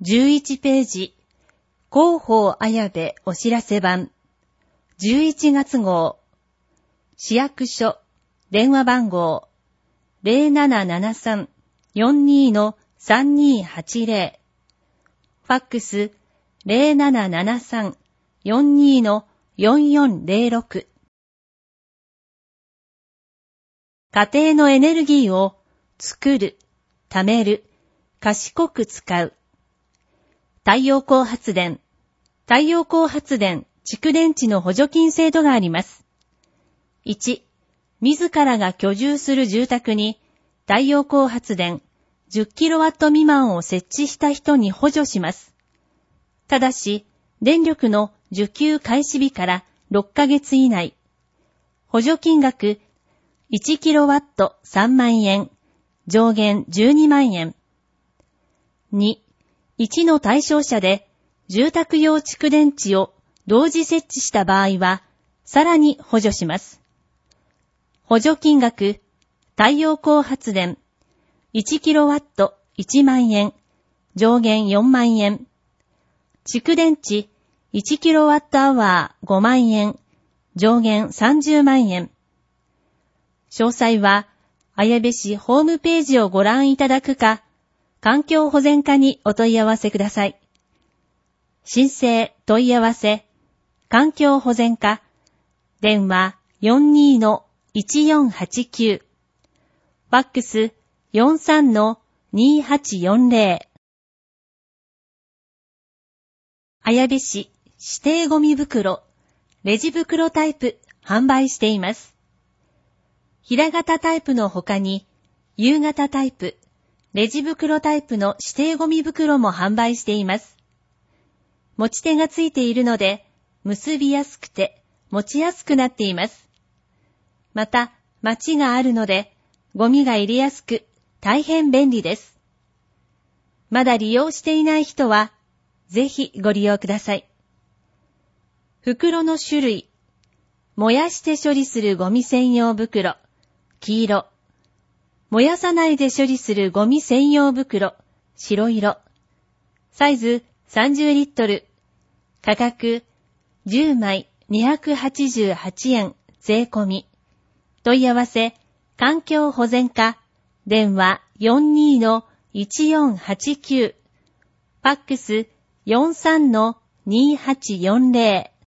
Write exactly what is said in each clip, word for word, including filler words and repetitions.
じゅういちページ、広報綾部お知らせ版、じゅういちがつ号、市役所、電話番号、ゼロななななさん よんにー さんにーはちゼロ、ファックス、ゼロななななさん よんにー よんよんゼロろく。家庭のエネルギーを作る、貯める、賢く使う。太陽光発電。太陽光発電、蓄電池の補助金制度があります。いち、自らが居住する住宅に太陽光発電 じゅっキロワット 未満を設置した人に補助します。ただし、電力の受給開始日からろっかげつ以内。補助金額いちキロワットさんまんえん、上限じゅうにまんえん。に、いちの対象者で住宅用蓄電池を同時設置した場合は、さらに補助します。補助金額、太陽光発電、いちキロワットいちまんえん、上限よんまんえん。蓄電池、いちキロワットアワーごまんえん、上限さんじゅうまんえん。詳細は、綾部市ホームページをご覧いただくか、環境保全課にお問い合わせください。申請問い合わせ、環境保全課、電話 よんにー いちよんはちきゅう、ファックス よんさん にーはちよんゼロ。綾部市指定ゴミ袋、レジ袋タイプ販売しています。平型タイプの他に、夕型タイプ、レジ袋タイプの指定ゴミ袋も販売しています。持ち手がついているので、結びやすくて持ちやすくなっています。また、マチがあるので、ゴミが入れやすく、大変便利です。まだ利用していない人は、ぜひご利用ください。袋の種類、燃やして処理するゴミ専用袋、黄色。燃やさないで処理するゴミ専用袋、白色。サイズさんじゅうリットル。価格じゅうまいにひゃくはちじゅうはちえん税込み。問い合わせ、環境保全課、電話 よんにー いちよんはちきゅう、ファックス よんさん にーはちよんゼロ。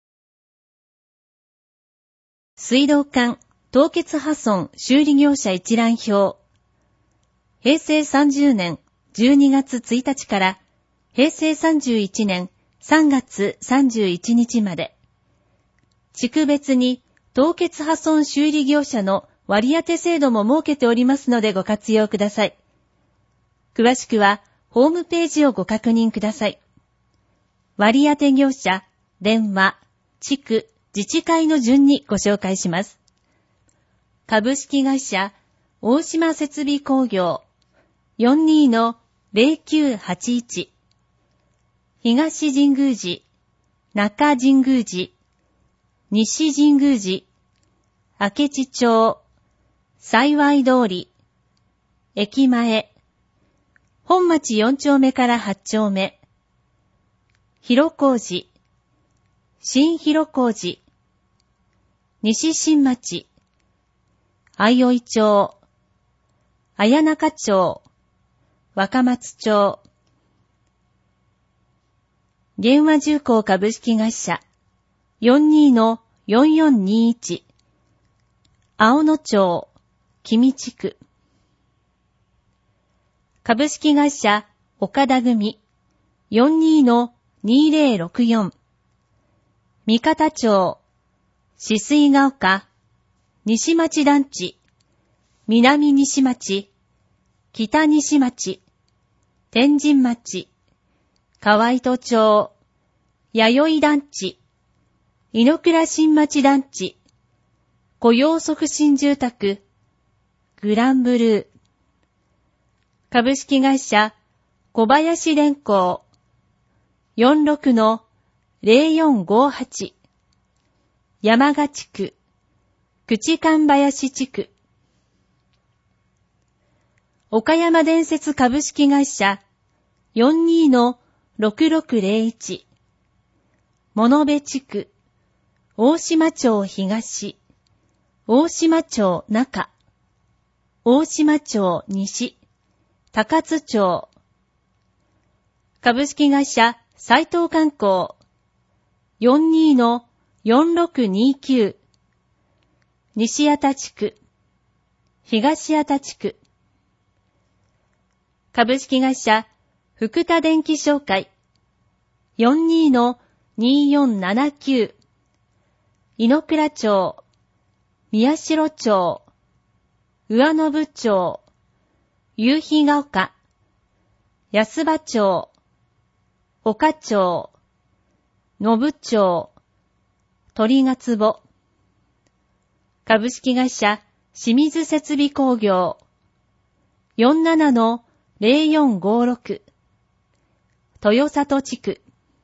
水道管、凍結破損修理業者一覧表。へいせいさんじゅうねんじゅうにがつついたちからへいせいさんじゅういちねんさんがつさんじゅういちにちまで。地区別に凍結破損修理業者の割当制度も設けておりますのでご活用ください。詳しくはホームページをご確認ください。割当業者、電話、地区、自治会の順にご紹介します。株式会社、大島設備工業、よんにー ゼロきゅうはちいち、東神宮寺、中神宮寺、西神宮寺、明智町、幸通り、駅前、本町よんちょうめからはちちょうめ、広小路、新広小路、西新町、相生町、綾中町、若松町、源和重工株式会社、よんにー よんよんにいち、青野町、君地区、株式会社、岡田組、よんにー にぜろろくよん、三方町、止水が丘、西町団地、南西町、北西町、天神町、河糸町、弥生団地、井の倉新町団地、雇用促進住宅、グランブルー、株式会社、小林電工、よんじゅうろくのゼロよんごはち、山賀地区、口神林地区、岡山電鉄株式会社、 よんにーのろくろくぜろいち、物部地区、大島町東、大島町中、大島町西、高津町、株式会社斉藤観光、よんにーのよんろくにきゅう、西足立区、東足立区、株式会社福田電機商会、よんにーのにーよんななきゅう、井の倉町、宮代町、上信町、夕日が丘、安場町、岡町、野部町、鳥が壺、株式会社清水設備工業、よんななのぜろよんごろく、豊里地区、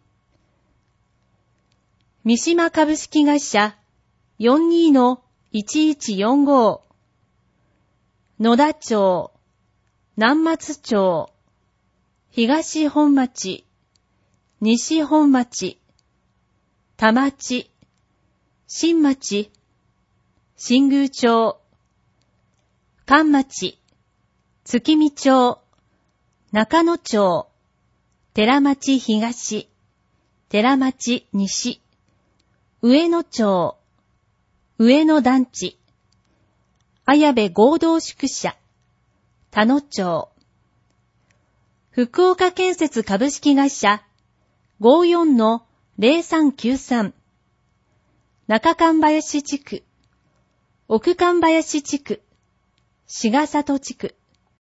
三島株式会社よんにーのいちいちよんご、野田町、南松町、東本町、西本町、田町、新町、新宮町、関町、月見町、中野町、寺町東、寺町西、上野町、上野団地、綾部合同宿舎、田野町、福岡建設株式会社ごじゅうよんのぜろさんきゅうさん、中神林地区、奥神林地区、志賀里地区。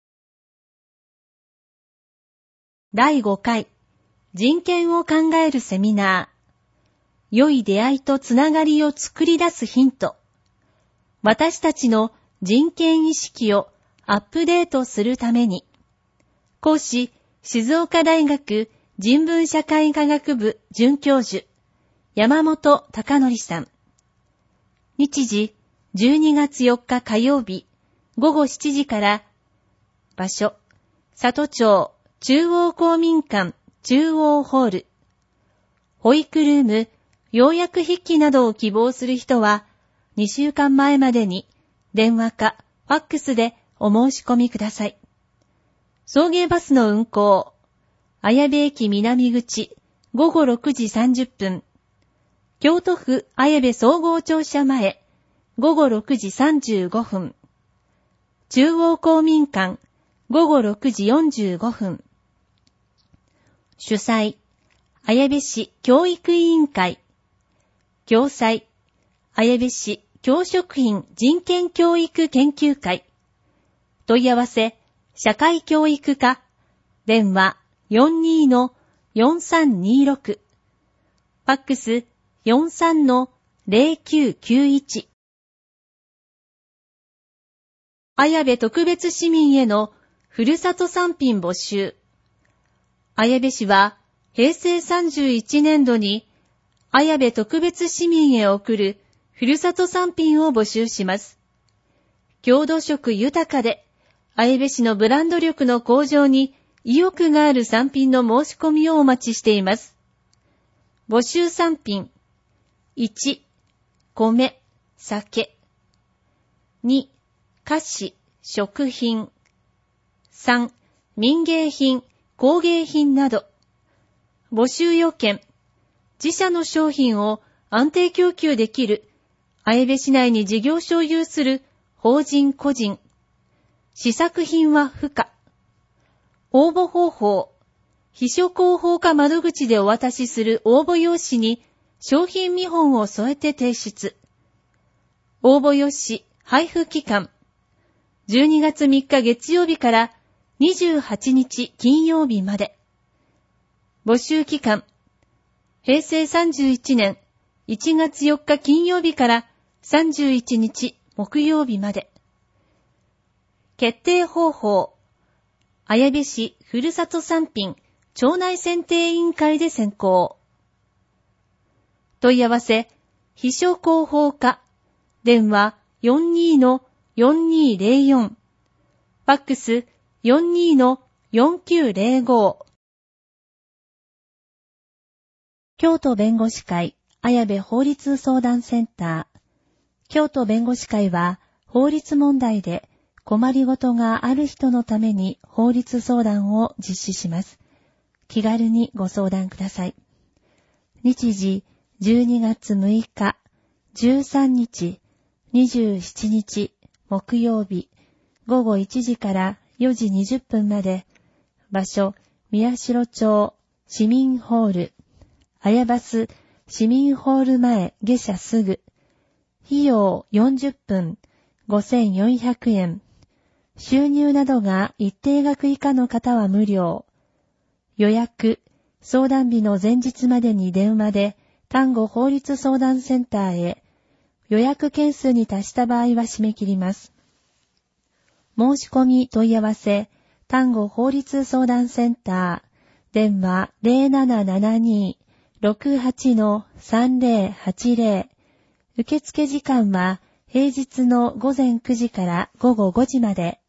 だいごかい、人権を考えるセミナー。良い出会いとつながりを作り出すヒント。私たちの人権意識をアップデートするために。講師、静岡大学人文社会科学部准教授、山本貴則さん。日時、じゅうにがつよっか火曜日、ごごしちじから。場所、里町中央公民館中央ホール。保育ルーム、要約筆記などを希望する人は、にしゅうかんまえまでに電話かファックスでお申し込みください。送迎バスの運行、綾部駅南口ごごろくじさんじゅっぷん、京都府綾部総合庁舎前ごごろくじさんじゅうごふん、中央公民館ごごろくじよんじゅうごふん。主催、綾部市教育委員会。共催、綾部市教職員人権教育研究会。問い合わせ、社会教育課。電話 よんにーのよんさんにーろく。ファックス よんさんのぜろきゅうきゅういち。綾部特別市民へのふるさと産品募集。綾部市は平成さんじゅういちねんどに綾部特別市民へ送るふるさと産品を募集します。郷土色豊かで綾部市のブランド力の向上に意欲がある産品の申し込みをお待ちしています。募集産品。いち、米、酒。に、菓子、食品。さん、民芸品、工芸品など。募集要件。自社の商品を安定供給できる、綾部市内に事業所を有する法人個人。試作品は不可。応募方法。秘書広報課窓口でお渡しする応募用紙に商品見本を添えて提出。応募用紙配布期間。じゅうにがつみっか月曜日からにじゅうはちにち金曜日まで。募集期間。平成さんじゅういちねんいちがつよっか金曜日からさんじゅういちにち木曜日まで。決定方法。綾部市ふるさと産品町内選定委員会で選考。問い合わせ、秘書広報課。電話 よんにーのよんにーぜろよん。ファックス よんにーのよんきゅうぜろご。 京都弁護士会綾部法律相談センター。京都弁護士会は法律問題で困りごとがある人のために法律相談を実施します。気軽にご相談ください。日時じゅうにがつむいか、じゅうさんにち、にじゅうしちにち木曜日、ごごいちじからよじにじゅっぷんまで、場所、宮代町市民ホール、綾バス市民ホール前下車すぐ、費用よんじゅっぷん、ごせんよんひゃくえん、収入などが一定額以下の方は無料。予約、相談日の前日までに電話で、丹後法律相談センターへ、予約件数に達した場合は締め切ります。申し込み問い合わせ、丹後法律相談センター、電話 ゼロななななに ろくはち さんぜろはちぜろ、受付時間は平日のごぜんくじからごごごじまで。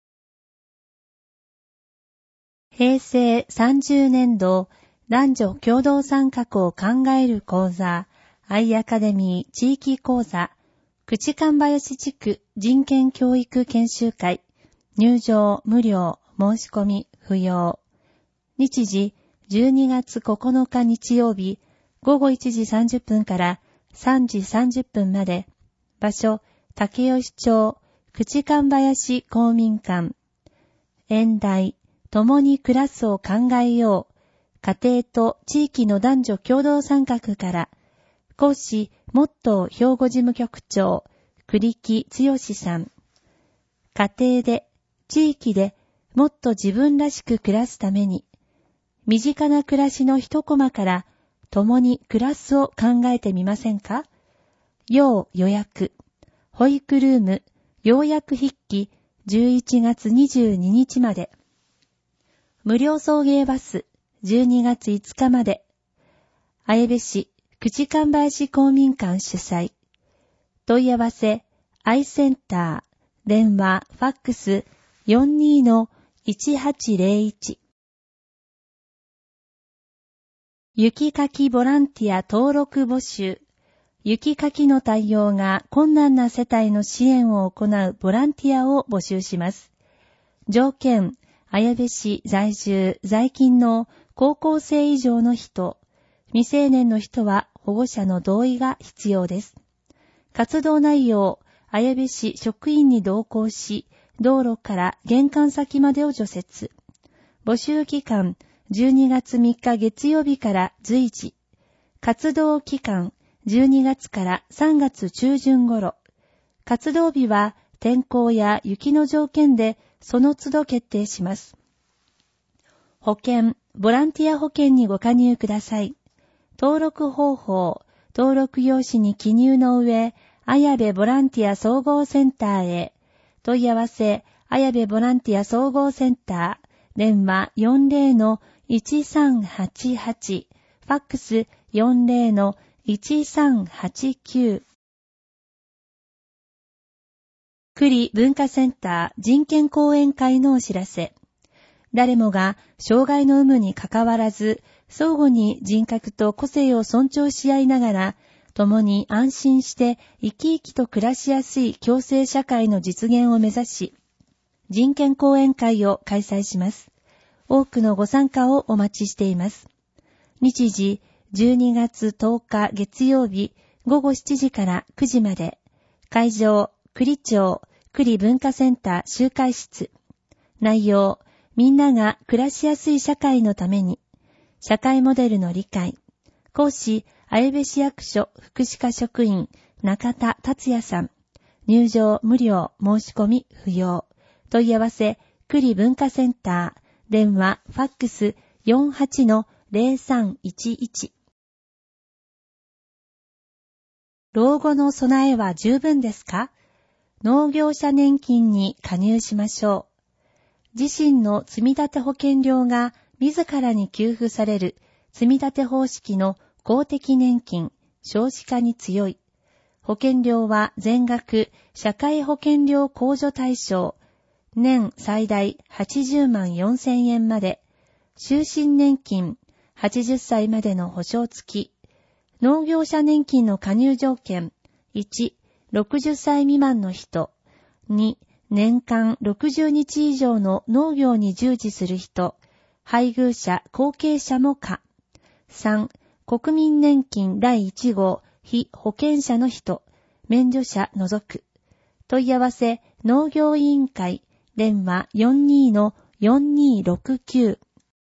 平成さんじゅうねんど男女共同参画を考える講座、アイアカデミー地域講座、口神林地区人権教育研修会、入場無料、申し込み不要。日時じゅうにがつここのか日曜日、ごごいちじさんじゅっぷんからさんじさんじゅっぷんまで。場所、竹吉町口神林公民館。演題、共に暮らすを考えよう。家庭と地域の男女共同参画から、講師、モットー兵庫事務局長、栗木剛さん。家庭で、地域でもっと自分らしく暮らすために、身近な暮らしの一コマから共に暮らすを考えてみませんか？要予約、保育ルーム、要約筆記じゅういちがつにじゅうににちまで。無料送迎バスじゅうにがついつかまで。綾部市口神林公民館主催。問い合わせ、アイセンター、電話、ファックス よんにーのいちはちぜろいち。雪かきボランティア登録募集。雪かきの対応が困難な世帯の支援を行うボランティアを募集します。条件、綾部市在住、在勤の高校生以上の人、未成年の人は保護者の同意が必要です。活動内容、綾部市職員に同行し、道路から玄関先までを除雪。募集期間、じゅうにがつみっか月曜日から随時。活動期間、じゅうにがつからさんがつちゅうじゅん頃。活動日は天候や雪の条件でその都度決定します。保険、ボランティア保険にご加入ください。登録方法、登録用紙に記入の上、綾部ボランティア総合センターへ。問い合わせ、綾部ボランティア総合センター、電話 よんぜろのいちさんはちはち、ファックス よんぜろのいちさんはちきゅう。栗文化センター人権講演会のお知らせ。誰もが障害の有無にかかわらず、相互に人格と個性を尊重し合いながら、共に安心して生き生きと暮らしやすい共生社会の実現を目指し、人権講演会を開催します。多くのご参加をお待ちしています。日時、じゅうにがつとおか月曜日、ごごしちじからくじまで。会場、栗町、栗文化センター集会室。内容、みんなが暮らしやすい社会のために。社会モデルの理解。講師、綾部市役所福祉課職員、中田達也さん。入場無料、申し込み不要。問い合わせ、栗文化センター、電話、ファックス よんはちのぜろさんいちいち。老後の備えは十分ですか？農業者年金に加入しましょう。自身の積立保険料が自らに給付される積立方式の公的年金、少子化に強い。保険料は全額社会保険料控除対象。年最大はちじゅうまんよんせんえんまで。終身年金はちじゅっさいまでの保証付き。農業者年金の加入条件。いち、ろくじゅっさい未満の人。に、年間ろくじゅうにち以上の農業に従事する人。配偶者、後継者も可。さん、国民年金だいいち号被保険者の人。免除者除く。問い合わせ、農業委員会、電話 よんにーのよんにーろくきゅう。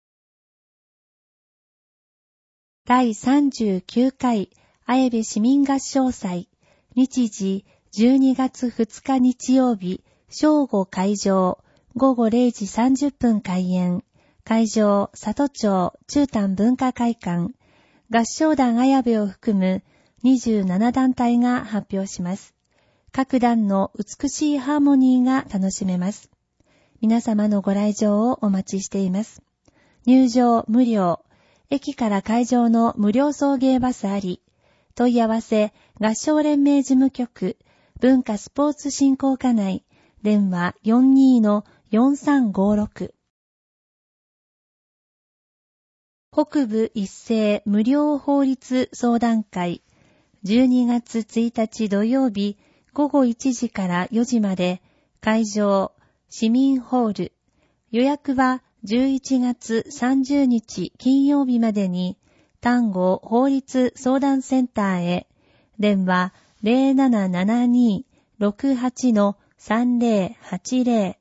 だいさんじゅうきゅうかい、綾部市民合唱祭。日時、じゅうにがつふつか日曜日、正午開場、ごごれいじさんじゅっぷん開演。会場、里町中丹文化会館。合唱団綾部を含むにじゅうななだんたいが発表します。各団の美しいハーモニーが楽しめます。皆様のご来場をお待ちしています。入場無料。駅から会場の無料送迎バスあり。問い合わせ、合唱連盟事務局、文化スポーツ振興課内、電話 よんにーのよんさんごろく。北部一斉無料法律相談会、じゅうにがつついたち土曜日ごごいちじからよじまで、会場、市民ホール。予約はじゅういちがつさんじゅうにち金曜日までに、丹後法律相談センターへ、電話 ゼロななななにーろくはちのさんぜろはちぜろ。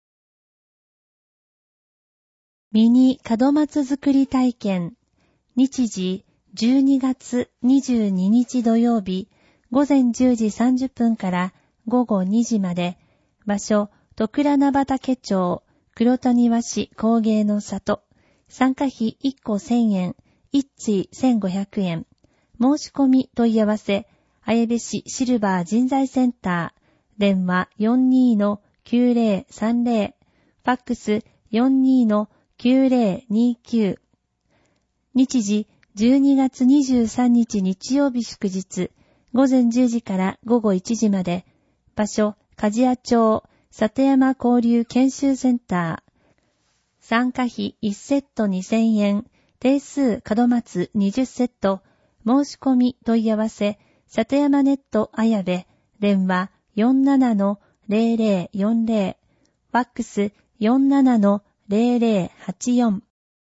ミニ門松作り体験。日時、じゅうにがつにじゅうににち土曜日、ごぜんじゅうじさんじゅっぷんからごごにじまで。場所、徳良畑町、黒谷和市工芸の里。参加費いっこせんえん、いち対せんごひゃくえん。申し込み問い合わせ、綾部市シルバー人材センター。電話 よんにーのきゅうぜろさんぜろ。ファックス よんにーのきゅうぜろにきゅう。日時、じゅうにがつにじゅうさんにち日曜日祝日、ごぜんじゅうじからごごいちじまで。場所、梶谷町、里山交流研修センター。参加費いちセットにせんえん、定数門松にじゅっセット。申し込み問い合わせ、里山ネット綾部、電話 よんななのぜろぜろよんぜろ。ファックス よんななのぜろぜろはちよん。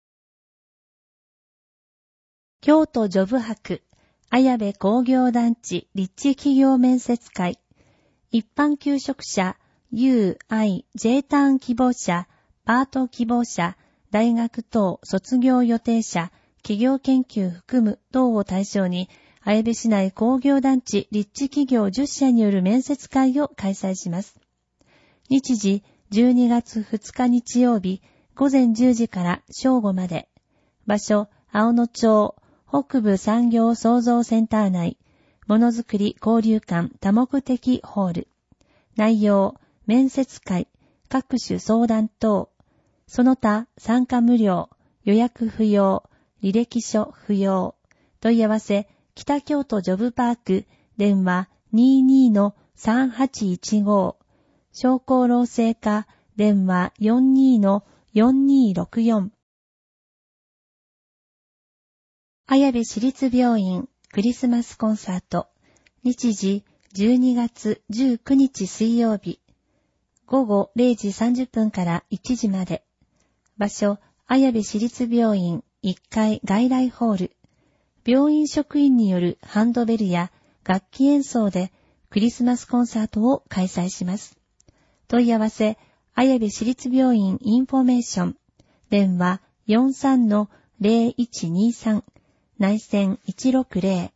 京都ジョブ博、綾部工業団地立地企業面接会。一般求職者、U、I、J ターン希望者、パート希望者、大学等卒業予定者、企業研究含む等を対象に、綾部市内工業団地立地企業じゅっしゃによる面接会を開催します。日時、じゅうにがつふつか日曜日、ごぜんじゅうじから正午まで。場所、青野町、北部産業創造センター内、ものづくり交流館多目的ホール。内容、面接会、各種相談等。その他、参加無料、予約不要、履歴書不要。問い合わせ、北京都ジョブパーク、電話 にじゅうにのさんはちいちご。商工労政課、電話 よんにーのよんにーろくよん。綾部市立病院クリスマスコンサート。日時、じゅうにがつじゅうくにち水曜日。ごごれいじさんじゅっぷんからいちじまで。場所、綾部市立病院いっかい外来ホール。病院職員によるハンドベルや楽器演奏でクリスマスコンサートを開催します。問い合わせ、綾部市立病院インフォメーション。電話 よんさんのぜろいちにさん。内線いちろくぜろ。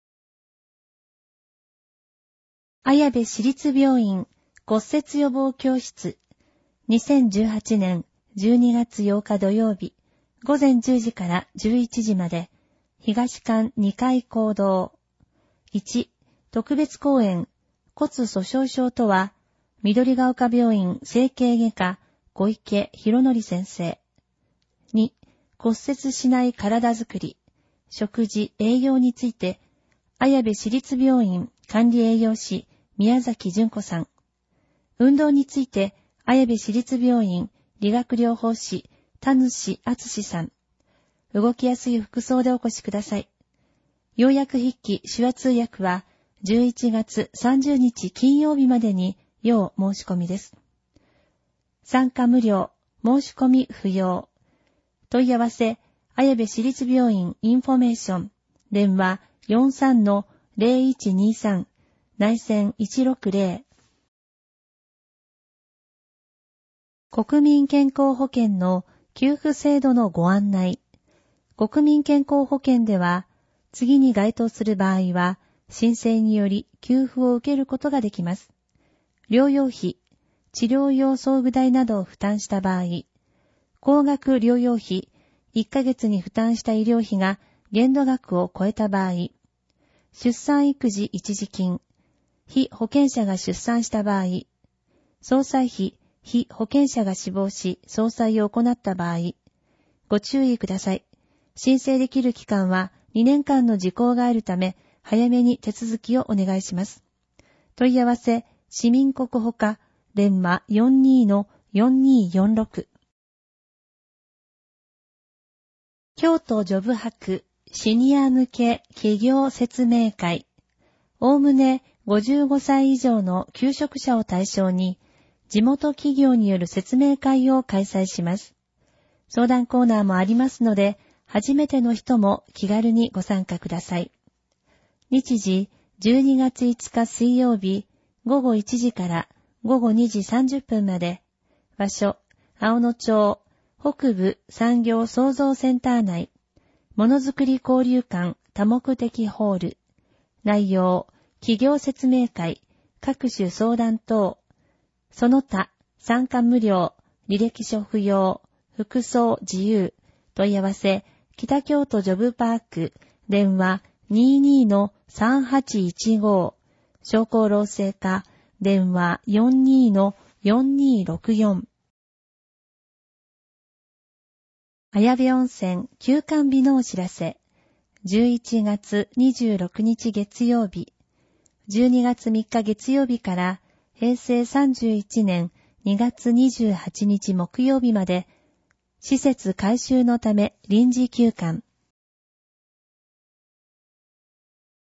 綾部市立病院骨折予防教室。にせんじゅうはちねんじゅうにがつようか土曜日、ごぜんじゅうじからじゅういちじまで、東館にかい講堂。いち、特別講演、骨粗鬆症とは、緑が丘病院整形外科小池博則先生。に、骨折しない体づくり、食事、栄養について、綾部市立病院管理栄養士宮崎純子さん。運動について、綾部市立病院理学療法士田主敦さん。 動きやすい服装でお越しください。要約筆記手話通訳はじゅういちがつさんじゅうにち金曜日までに要申し込みです。参加無料、申し込み不要。問い合わせ、綾部市立病院インフォメーション、電話 よんさんのゼロいちにさん、内線いちろくゼロ。国民健康保険の給付制度のご案内。国民健康保険では、次に該当する場合は、申請により給付を受けることができます。療養費、治療用装具代などを負担した場合、高額療養費、いっかげつに負担した医療費が限度額を超えた場合、出産育児一時金、被保険者が出産した場合、葬祭費、被保険者が死亡し葬祭を行った場合、ご注意ください。申請できる期間はにねんかんの時効があるため、早めに手続きをお願いします。問い合わせ、市民国保課、電話 よんにーのよんにーよんろく。京都ジョブ博シニア向け企業説明会。おおむねごじゅうごさい以上の求職者を対象に、地元企業による説明会を開催します。相談コーナーもありますので、初めての人も気軽にご参加ください。日時、じゅうにがついつか水曜日、ごごいちじからごごにじさんじゅっぷんまで。場所、青野町、北部産業創造センター内。ものづくり交流館多目的ホール。内容、企業説明会、各種相談等。その他、参加無料、履歴書不要、服装自由。問い合わせ、北京都ジョブパーク、電話 にーにーのさんはちいちご。商工労政課、電話 よんにーのよんにーろくよん。綾部温泉休館日のお知らせ。じゅういちがつにじゅうろくにち月曜日、じゅうにがつみっか月曜日からへいせいさんじゅういちねんにがつにじゅうはちにち木曜日まで、施設改修のため臨時休館。